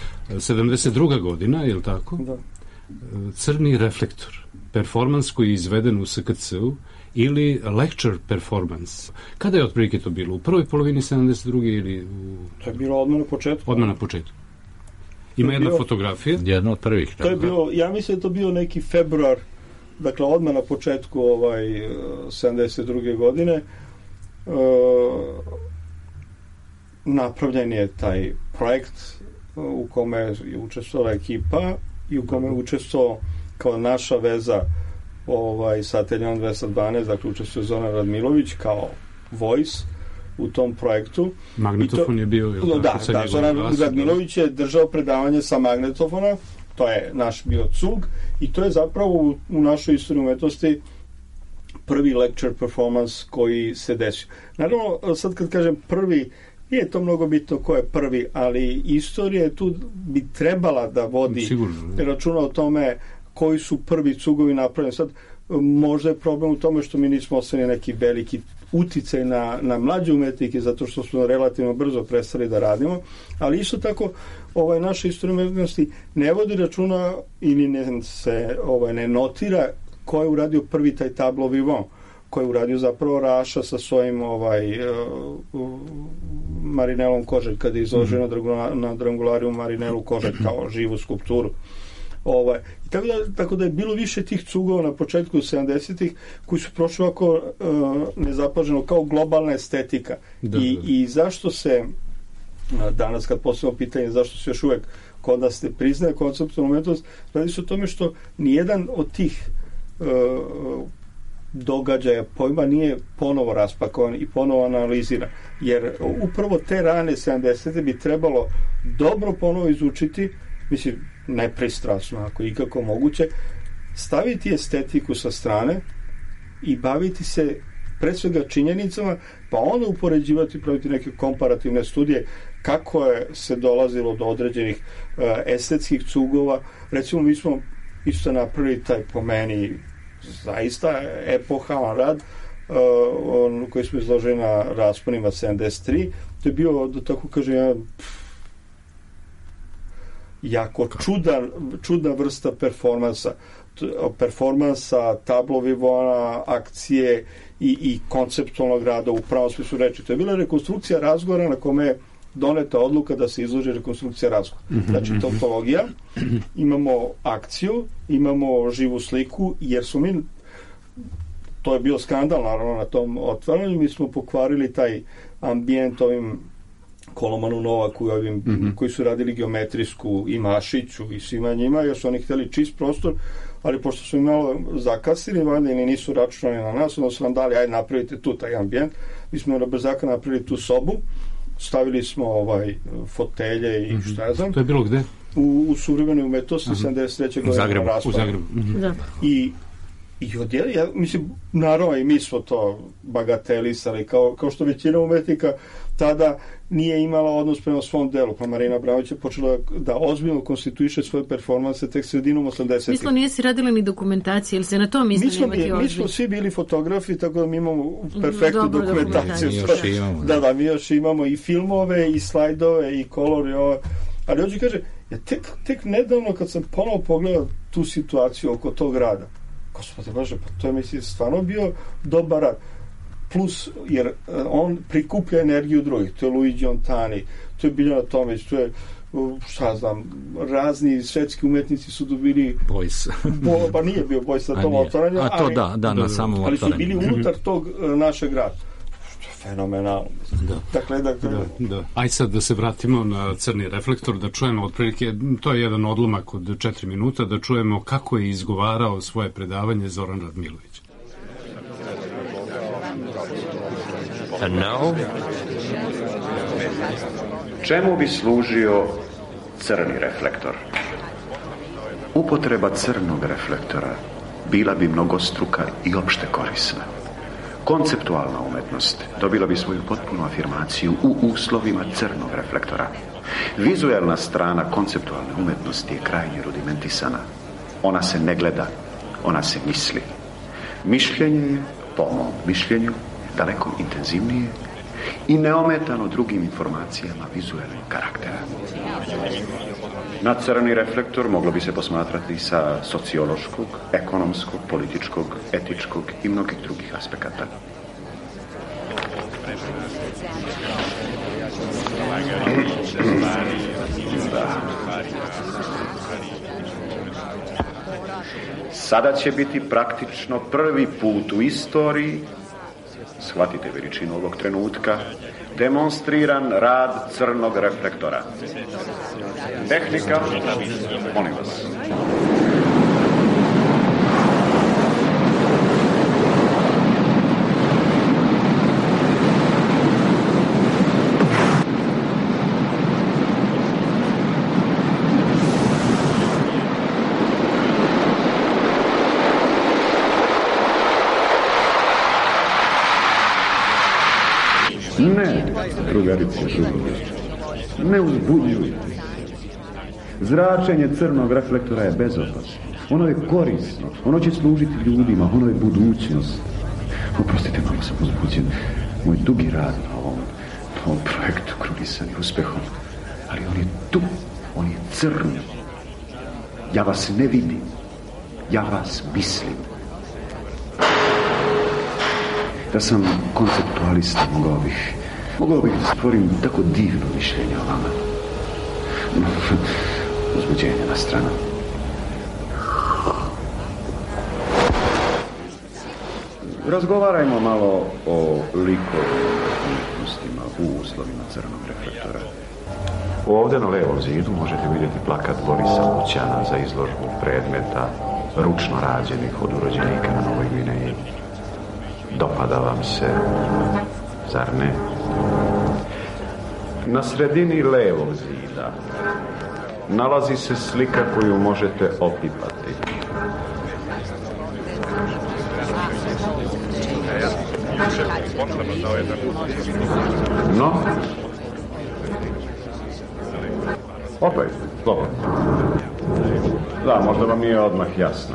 72. godina, je li tako? Da. Crni reflektor. Performans koji je izveden u SKC-u ili lecture performance. Kada je otprilike to bilo? U prvoj polovini 72. ili To je bilo odmah na početku. Odmah na početku. Ima jedna fotografija. Jedna od prvih. To je bilo, ja mislim da to bio neki februar, dakle odmah na početku 72. godine. Napravljen je taj projekt u kome je učestvovala ekipa i u kome je učestvovao kao naša veza sa Ateljom 212, dakle učestvuje Zoran Radmilović kao voice u tom projektu. Magnetofon je bio... Da, Zoran Radmilović je držao predavanje sa magnetofona, to je naš bio cug i to je zapravo u našoj istoriji umetnosti prvi lecture performance koji se desio. Naravno, sad kad kažem prvi, nije to mnogo bitno ko je prvi, ali istorija tu bi trebala da vodi računa o tome koji su prvi cugovi napravljeni. Sad, možda je problem u tome što mi nismo ostavili neki veliki uticaj na mlađe umetnike, zato što smo relativno brzo prestali da radimo, ali isto tako naša istorija umetnosti ne vodi računa ili ne notira ko je uradio prvi taj tableau vivant, ko je uradio zapravo Raša sa svojim Marinelom Koželj, kada je izloženo na Drangularium Marinelu Koželj kao živu skulpturu. Tako da je bilo više tih cugova na početku 70-ih koji su prošli ovako nezapaženo kao globalna estetika. I zašto se danas kad postavimo pitanje zašto se još uvek kod nas ne priznaje konceptualnu umetnost, radi se o tome što nijedan od tih događaja pojma nije ponovo raspakovan i ponovo analiziran. Jer upravo te rane 70-te bi trebalo dobro ponovo izučiti, mislim, nepristrasno, ako ikako moguće, staviti estetiku sa strane i baviti se pre svega činjenicama, pa onda upoređivati, praviti neke komparativne studije kako je se dolazilo do određenih estetskih cugova. Recimo, mi smo isto napravili taj, po meni, zaista epohalan rad koji smo izložili na rasponima 73. To je bio, da tako kažem, jako čudna vrsta performansa, tableau vivant, akcije i konceptualnog rada u pravom smislu reči. To je bila rekonstrukcija razgovora na kome doneta odluka da se izloži rekonstrukcija razgovora. Znači, tautologija, imamo akciju, imamo živu sliku, jer su mi, to je bio skandal naravno na tom otvaranju, mi smo pokvarili taj ambijent ovim Kolomanu Novaku i ovim koji su radili geometrijsku i Mašiću i svima njima, jer su oni htjeli čist prostor, ali pošto su im malo zakasili, valjda i nisu računali na nas, onda su nam dali, ajde napravite tu taj ambijent. Mi smo na brzaka napravili tu sobu, stavili smo fotelje i šta ja znam. To je bilo gde? U suvremenoj umetnosti 73. godine u Zagrebu. Da. I ja mislim, naravno i mi smo to bagatelisali, kao što većina umetnika tada nije imala odnos prema svom delu, pa Marina Abramović je počela da ozbiljno konstituiše svoje performanse tek sredinom 80-ih. Mislim, nisi radila ni dokumentacije, ili se na to misli imati ozbilj? Mi smo svi bili fotografi, tako da mi imamo perfektnu dokumentaciju. Mi još imamo i filmove, i slajdove, i kolor, ali hoću kaže, ja tek nedavno kad sam ponovo pogledao tu situaciju oko tog rada, gospode Bože, pa to je mislim stvarno bio dobar rad. Plus, jer on prikuplja energiju drugih. To je Luigi Ontani, to je Biljana Tomić, to je, šta znam, razni svetski umetnici su dobili... Bojs. Pa nije bio Bojs na tom otvaranju. A to da, na samom otvaranju. Ali su bili unutar tog našeg rada. Fenomenalno. Dakle. Aj sad da se vratimo na Crni reflektor, da čujemo otprilike, to je jedan odlomak od 4 minuta, da čujemo kako je izgovarao svoje predavanje Zoran Radmilović. And now? Čemu bi služio crni reflektor? Upotreba crnog reflektora bila bi mnogostruka i opšte korisna. Konceptualna umetnost dobila bi svoju potpunu afirmaciju u uslovima crnog reflektora. Vizuelna strana konceptualne umetnosti je krajnje rudimentisana. Ona se ne gleda, ona se misli. Mišljenje je, po mom mišljenju, daleko intenzivnije i neometano drugim informacijama vizualnog karaktera. Na crni reflektor moglo bi se posmatrati sa sociološkog, ekonomskog, političkog, etičkog i mnogih drugih aspekata. Sada će biti praktično prvi put u istoriji, shvatite veličinu ovog trenutka, demonstriran rad crnog reflektora. Tehnika, molim vas. Ne, drugarice žurove, ne uzbudjujte. Zračenje crnog reflektora je bezopasno. Ono je korisno, ono će služiti ljudima, ono je budućnost. Oprostite, malo sam uzbuđen. Moj dugi rad na ovom projektu krunisan je uspehom. Ali on je tu, on je crni. Ja vas ne vidim, ja vas mislim. Da sam konceptualista, mogao bih da stvorim tako divno mišljenje o vama. Uzbuđenje na stranu. Razgovarajmo malo o likovnim umjetnostima u uslovima crnog reflektora. Ovdje na levom zidu možete vidjeti plakat Borisa Lućana za izložbu predmeta ručno rađenih od urođenika na Novoj Gvineji. Dopada vam se, zar ne? Na sredini levog zida nalazi se slika koju možete opipati. No? Opet, slobodno. Da, možda vam nije odmah jasno.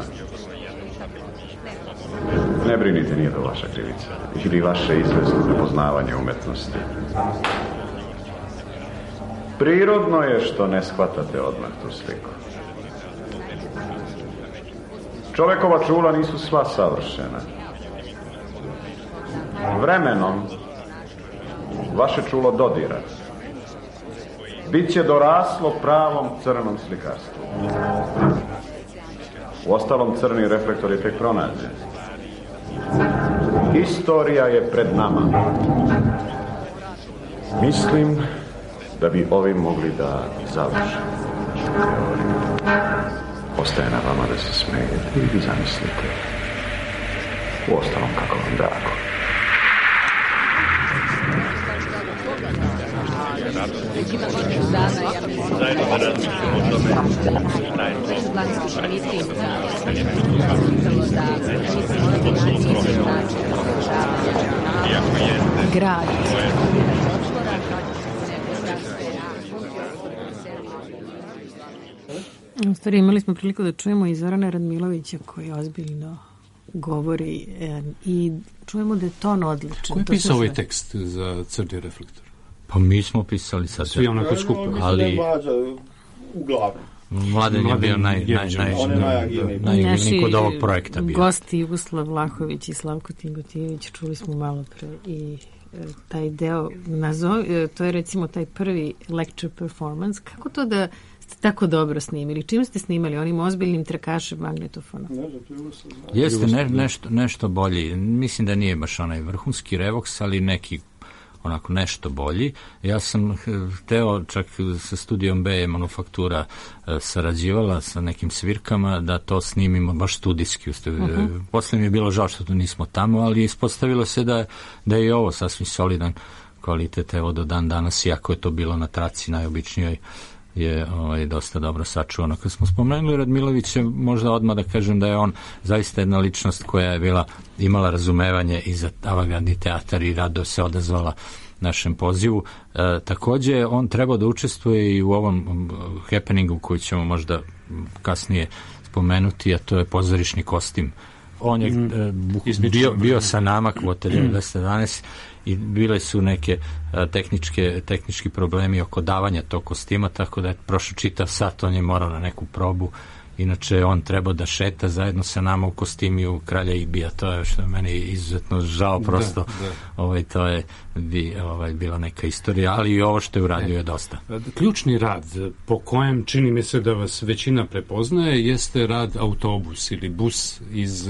Ne brinite, nije to vaša krivica. Ili vaše izvesno nepoznavanje umetnosti. Prirodno je što ne shvatate odmah tu sliku. Čovekova čula nisu sva savršena. Vremenom vaše čulo dodira. bit će doraslo pravom crnom slikarstvu. Uostalom, crni reflektor je tek pronađen. Istorija je pred nama. Mislim da bi ovim mogli da završimo. Ostaje na vama da se smejete i vi zamislite. Uostalom, kako vam drago. Grad. U stvari imali smo priliku da čujemo i Zorana Radmilovića koji ozbiljno govori i čujemo da je ton odličan. Ko je pisao ovaj tekst za Crni reflektor? Pa mi smo pisali sad. Svi onako skupo. Ali uglavnom. Mladen je bio najagilniji kod ovog projekta bio. Gosti Jugoslav Vlahović i Slavko Tingotijević, čuli smo malo pre i taj deo, to je recimo taj prvi lecture performance. Kako to da ste tako dobro snimili? Čim ste snimali? Onim ozbiljnim trakašem magnetofona? Jeste nešto bolji. Mislim da nije baš onaj vrhunski Revox, ali neki onako nešto bolji. Ja sam hteo, čak sa studijom B Manufaktura sarađivala sa nekim svirkama, da to snimimo baš studijski. Posle mi je bilo žao što to nismo tamo, ali ispostavilo se da je i ovo sasvim solidan kvalitet, evo do dan danas, iako je to bilo na traci najobičnijoj, je dosta dobro sačuvano. Kad smo spomenuli Radmilovića, možda odmah da kažem da je on zaista jedna ličnost koja je imala razumevanje i za avangardni teatar i rado se odazvala našem pozivu. Takođe, on trebao da učestvuje i u ovom happeningu koji ćemo možda kasnije spomenuti, a to je pozorišni kostim. On je bio sa nama kvotelje 211 i bile su neke tehnički problemi oko davanja tog kostima, tako da je prošao čitav sat, on je morao na neku probu. Inače, on trebao da šeta zajedno sa nama u kostimiju Kralja Ibija. To je što je meni izuzetno žao, prosto. To je bila neka istorija, ali i ovo što je uradio je dosta. Ključni rad po kojem čini mi se da vas većina prepoznaje jeste rad Autobus ili Bus iz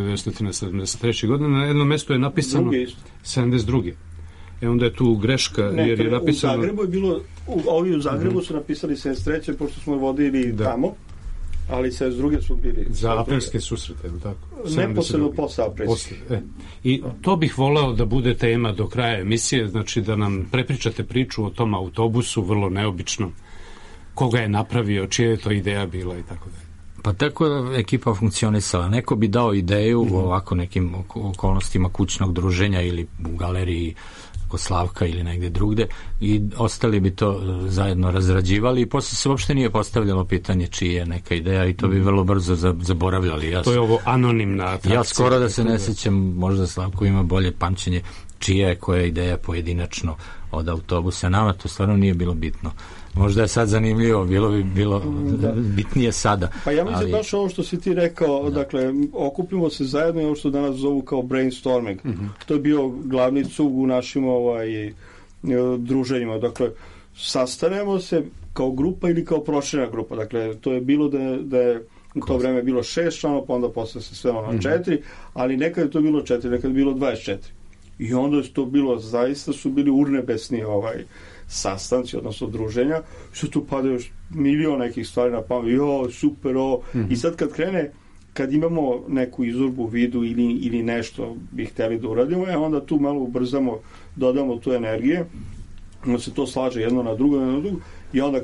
1973. godine. Na jednom mestu je napisano 72. Onda je tu greška, jer je napisano... U Zagrebu je bilo, ovi u Zagrebu su napisali 73. pošto smo vodili tamo, ali se s druge su bili... Za aprilske susrete, ili tako? Neposredno posle aprilskih. I to bih voleo da bude tema do kraja emisije, znači da nam prepričate priču o tom autobusu, vrlo neobičnom, koga je napravio, čija je to ideja bila i tako dalje. Pa tako je ekipa funkcionisala. Neko bi dao ideju u ovako nekim okolnostima kućnog druženja ili u galeriji kod Slavka ili negde drugde i ostali bi to zajedno razrađivali i posle se uopšte nije postavljalo pitanje čija je neka ideja i to bi vrlo brzo zaboravljali. To je ovo anonimna atrakcija. Ja skoro da se ne sećam, možda Slavko ima bolje pamćenje čija je koja ideja pojedinačno od Autobusa. Nama to stvarno nije bilo bitno. Možda je sad zanimljivo, bilo bitnije sada. Pa ja mislim baš ovo što si ti rekao, dakle, okupimo se zajedno i ovo što danas zovu kao brainstorming. To je bio glavni cug u našim druženjima. Dakle, sastanemo se kao grupa ili kao proširena grupa. Dakle, to je bilo da je u to vreme bilo 6 članova, pa onda posle se sve na 4, ali nekad je to bilo 4, nekad je bilo 24. I onda je to bilo, zaista su bili urnebesni sastanci, odnosno druženja, što tu padaju milion nekih stvari na pamet, super, i sad kad imamo neku izurbu vidu ili nešto bi hteli da uradimo, onda tu malo ubrzamo, dodamo tu energije, onda se to slaže jedno na drugo, i onda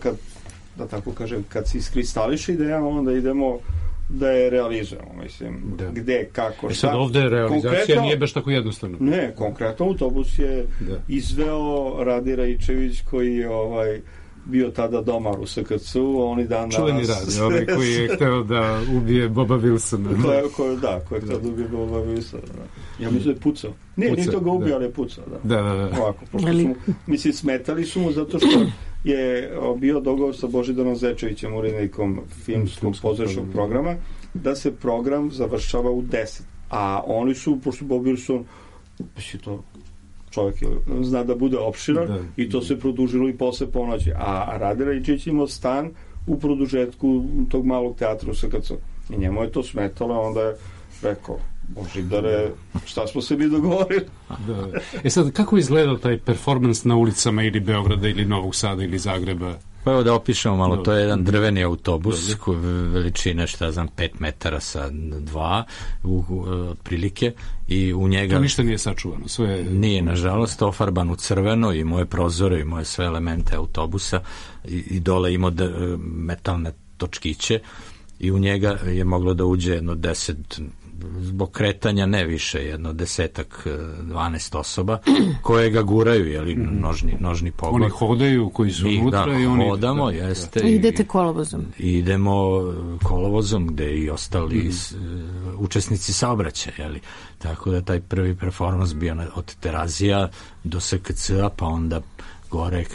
kad se iskristališe ideja, onda idemo da je realizujemo, mislim, gde, kako, šta. Sad ovde realizacija nije baš tako jednostavno. Ne, konkretno Autobus je izveo Radi Raičević koji je bio tada domar u SKC-u, oni dan danas... Čuveni Radi, onaj koji je hteo da ubije Boba Wilsona. Koji je hteo da ubije Boba Wilsona. Ja mislim da je pucao. Nije to ga ubio, ali je pucao. Da. Ovako, pošto su, smetali su mu zato što je bio dogovor sa Božidarom Zečevićem, urednikom filmskog pozorišnog programa, da se program završava u 10. A oni su, pošto Bob Wilson, to čovjek zna da bude opširan i to se produžilo i posle ponoći. A Rade Raičić imao stan u produžetku tog malog teatra u SKC. I njemu je to smetalo, onda je rekao, Božidare, šta smo se mi dogovorili? Sad, kako izgledao taj performans na ulicama ili Beograda ili Novog Sada ili Zagreba? Pa evo da opišemo malo, to je jedan drveni autobus veličine, 5 metara sa 2 otprilike i u njega... To ništa nije sačuvano, sve... Nije, nažalost, ofarban u crveno i moje prozore i moje sve elemente autobusa i dole imao metalne točkiće i u njega je moglo da uđe jedno 10, zbog kretanja ne više, jedno 10-12 osoba koje ga guraju, jeli, nožni pogon. Oni hodaju koji su unutra i oni... Hodamo, jeste. I idete kolovozom. Idemo kolovozom gde i ostali učesnici saobraćaja, jeli. Tako da taj prvi performans bio od Terazija do SKC-a, pa onda gore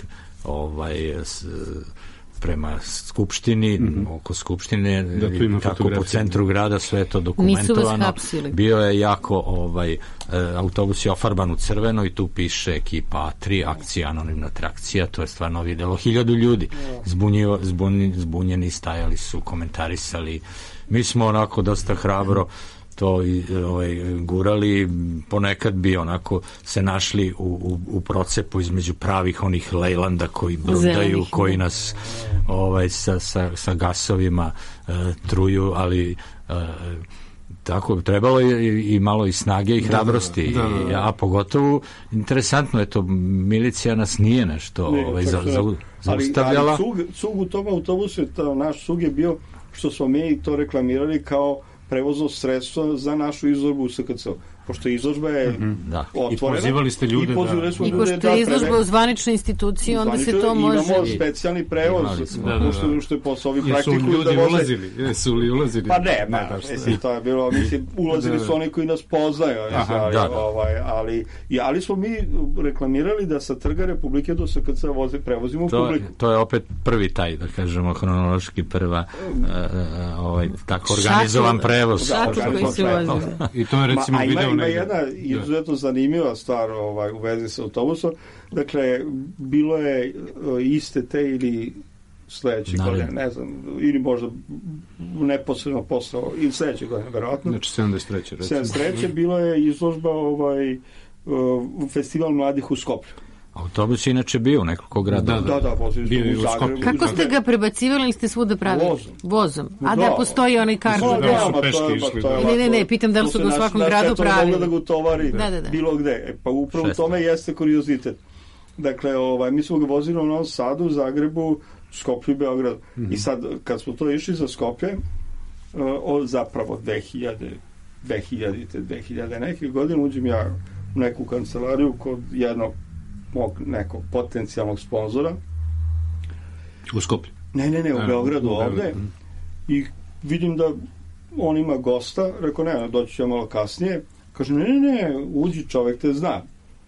prema Skupštini, oko Skupštine, tako po centru grada, sve je to dokumentovano. Bio je jako, autobus je ofarban u crveno i tu piše ekipa A3, akcija, anonimna trakcija, to je stvarno videlo 1000 ljudi. Zbunjeni, stajali su, komentarisali. Mi smo onako dosta hrabro to gurali, ponekad bi onako se našli u procepu između pravih onih lejlanda koji brudaju, koji nas sa gasovima truju, ali tako, trebalo je i malo i snage i hrabrosti, a pogotovo interesantno je to, milicija nas nije nešto zaustavljala. Ali cug u tom autobusu, naš cug je bio, što smo mi to reklamirali kao prevozno sredstvo za našu izložbu u SKC. Pošto izložba je otvorena. I pozivali ste ljude. I pošto je izložba u zvaničnoj instituciji, onda se to može... Imamo specijalni prevoz, što je posao ovi praktikuju da voze... Jesu li ulazili? Pa ne, to je bilo, ulazili su oni koji nas poznaju, ali smo mi reklamirali da sa Trga Republike do SKC prevozimo u publiku. To je opet prvi taj, da kažemo, hronološki prva tako organizovan prevoz. I to je recimo video ima jedna izuzetno zanimljiva stvar u vezi sa autobusom. Dakle, bilo je iste te ili sledeće godine, ne znam, ili možda neposredno posle, ili sledeće godine, verovatno. Znači 73. 73. Bilo je izložba festival mladih u Skoplju. Autobus je inače bio u nekoliko grada. Da, vozili smo u Zagrebu. Kako ste ga prebacivali ili ste svuda pravili? Vozom. A da postoji onaj kart? Ne, pitam da li su ga u svakom gradu pravili. Mogla da ga utovari bilo gde. Pa upravo u tome jeste kuriozitet. Dakle, mi smo ga vozili u Novom Sadu, Zagrebu, Skoplju i Beogradu. I sad, kad smo to išli za Skoplje, zapravo 2000 neke godine, uđem ja u neku kancelariju kod jednog mog nekog potencijalnog sponzora. U Skoplju? Ne, u Beogradu ovde. I vidim da on ima gosta. Rekao, ne, doći ću ja malo kasnije. Kaže, ne, uđi, čovek te zna.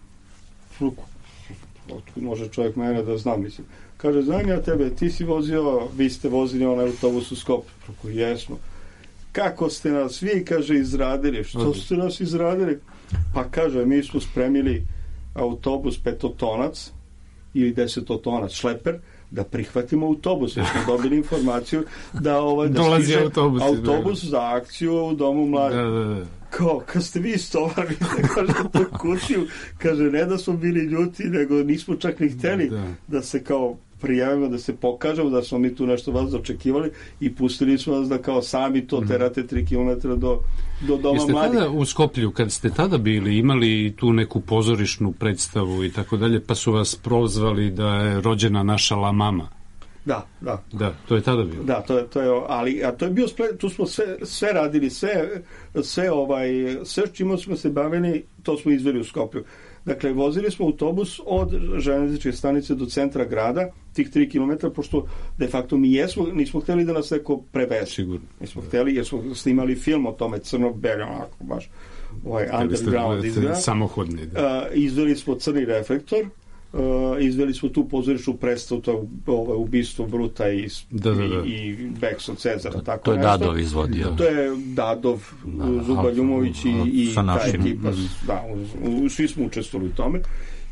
Može čovjek mene da zna, mislim. Kaže, znam ja tebe, ti si vozio, vi ste vozili onaj autobus u Skoplju. Rekao, jesmo. Kako ste nas vi, kaže, izradili? Što ste nas izradili? Pa kaže, mi smo spremili autobus 5-tonac ili 10-tonac šleper da prihvatimo autobus, jer smo dobili informaciju da dolazi autobus za akciju u Domu mladih. Kao, kad ste vi istovarili, kaže, tu kutiju, kaže, ne da smo bili ljuti, nego nismo čak ni hteli da se kao prijavimo, da se pokažemo da smo mi tu nešto vas očekivali i pustili smo vas da kao sami to terate 3 km do Doma mladih. Jeste tada u Skoplju, kad ste tada bili, imali tu neku pozorišnu predstavu i tako dalje, pa su vas prozvali da je rođena naša La Mama? Da, to je tada bilo. Da, to je, ali to je bio tu smo sve radili, sve čime smo se bavili, to smo izveli u Skoplju. Dakle, vozili smo autobus od železničke stanice do centra grada, tih 3 km, pošto de facto mi nismo hteli da nas neko preveze. Sigurno. Nismo hteli, jer smo snimali film o tome, crno-beli, onako baš underground izgleda. Samohodni. Izveli smo crni reflektor, izveli smo tu pozorišnu predstavu, to ubistvo Bruta i Beks od Cezara. Tako to je nešto. Dadov izvodio. To je Dadov, Zuba Ljumović i ta ekipa. Da, svi smo učestvovali u tome.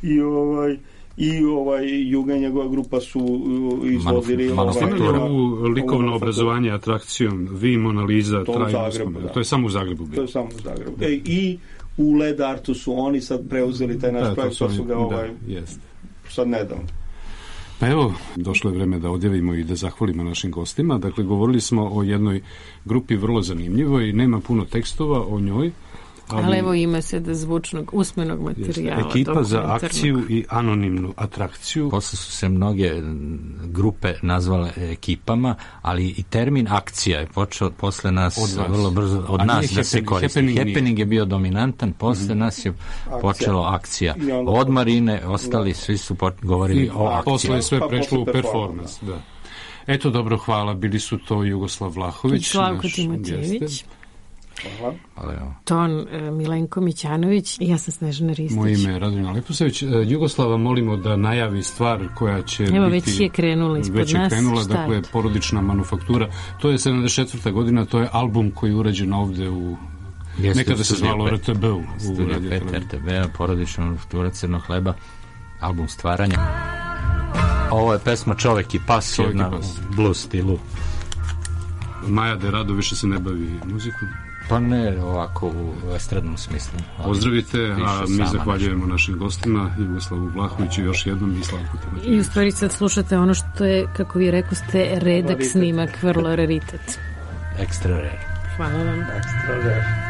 I Juga i njegova grupa su izvodili ovu likovno obrazovanje atrakcijom Vi, Mona Lisa, to je samo u Zagrebu bilo. To je samo u Zagrebu. I u Led Artu su oni sad preuzeli taj naš projekt, to su ga sad nedavno. Pa evo, došlo je vreme da odjavimo i da zahvalimo našim gostima. Dakle, govorili smo o jednoj grupi vrlo zanimljivoj, nema puno tekstova o njoj, ali evo ima se da zvučnog usmenog materijala. Ekipa za akciju i anonimnu atrakciju. Posle su se mnoge grupe nazvale ekipama, ali i termin akcija je počeo posle nas vrlo brzo od nas da se koristi. Happening je bio dominantan, posle nas je počelo akcija. Od Marine ostali svi su govorili o akciji. Posle je sve prešlo u performans. Da. Eto, dobro, hvala. Bili su to Jugoslav Vlahović, Slavko Timotijević, Ton Milenko Mićanović i ja sam Snežana Ristić. Moje ime je Radovina Leposavić. Jugoslava molimo da najavi stvar koja će biti... Evo, već je krenula ispod nas. Dakle, Porodična manufaktura. To je 74. godina, to je album koji je urađen ovde u... Nekada se zvalo RTB-u. Studio 5 RTB-a, Porodična manufaktura Crnog hleba, album stvaranja. Ovo je pesma Čovek i pas, jedna blues stilu. Maja de Rado više se ne bavi muzikom. Pa ne, ovako u estradnom smislu. Pozdravite, a mi zahvaljujemo našim gostima, Jugoslavu Vlahoviću još jednom i Slavku Timotijeviću. I u stvari sad slušate ono što je, kako vi rekoste, redak snimak, vrlo raritet. Extra rare. Hvala vam. Extra rare.